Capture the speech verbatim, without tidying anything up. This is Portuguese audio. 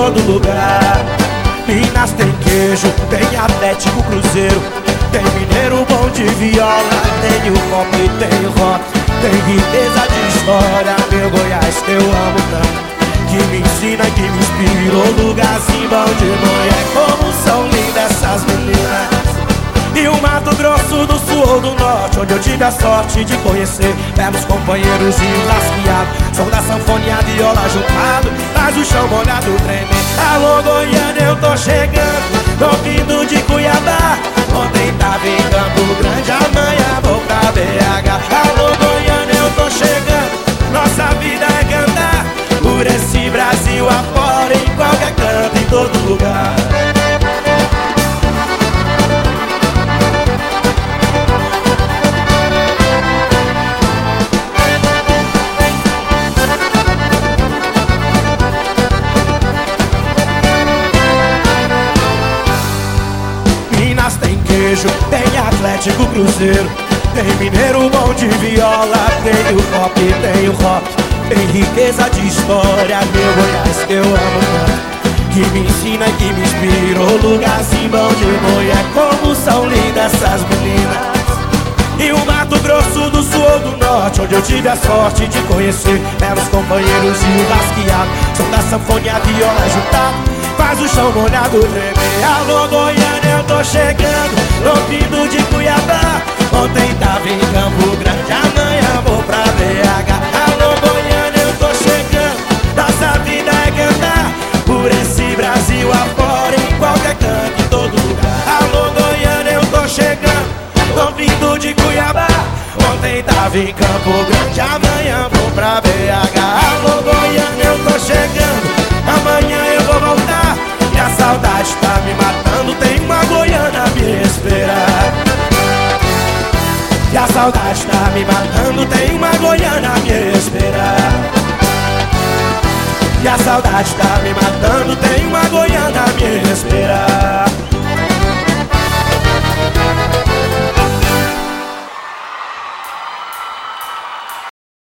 todo lugar. Minas tem queijo, tem Atlético, Cruzeiro, tem Mineiro, bom de viola, tem o pop, tem o rock, tem riqueza de história. Meu Goiás que eu amo tanto, que me ensina, que me inspirou. Lugarzinho bom de mulher, como são lindas essas meninas. E o Mato Grosso do Sul ou do Norte, onde eu tive a sorte de conhecer belos companheiros e o lasqueado, som da sanfona e a viola juntado, faz o chão molhado tremer. Alô Goiânia, eu tô chegando, tô vindo de Cuiabá. Ontem tava em Campo Grande, amanhã vou pra B H. Alô Goiânia, eu tô chegando, nossa vida é cantar por esse Brasil afora, em qualquer canto, em todo lugar. Minas tem queijo, tem Atlético, Cruzeiro, tem Mineiro, bom de viola, tem o pop, tem o rock, tem riqueza de história. Meu Goiás que eu amo tanto, que me ensina e que me inspirou. Lugarzinho bom de mulher, como são lindas essas meninas. E o Mato Grosso do Sul ou do Norte, onde eu tive a sorte de conhecer belos companheiros e o lasqueado, som da sanfona e a viola juntado, faz o chão molhado tremer. Alô Goiânia, eu tô chegando, tô vindo de Cuiabá. Ontem tava em Campo Grande, amanhã vou pra B H. Alô Goiânia, eu tô chegando, nossa vida é cantar por esse Brasil afora, em qualquer canto, em todo lugar. Alô Goiânia, eu tô chegando, tô vindo de Cuiabá. Ontem tava em Campo Grande, amanhã vou pra B H. Alô Goiânia, eu tô chegando, amanhã eu vou voltar. E a saudade tá me matando, tem uma Goiânia a me esperar. E a saudade tá me matando, tem uma Goiânia a me esperar. E a saudade tá me matando, tem uma Goiânia a me esperar.